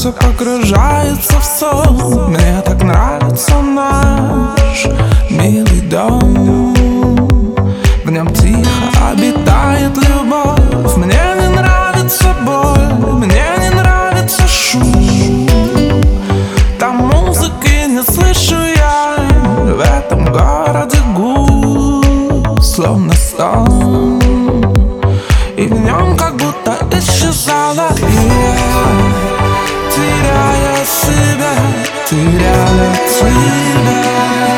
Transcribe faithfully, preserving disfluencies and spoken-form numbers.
все погружается в сон. Мне так нравится наш милый дом. В нем тихо обитает любовь. Мне не нравится боль, мне не нравится шум. Там музыки не слышу я. В этом городе гул, словно сон. И в нем как будто исчезала. И я, теряя себя, теряя тебя.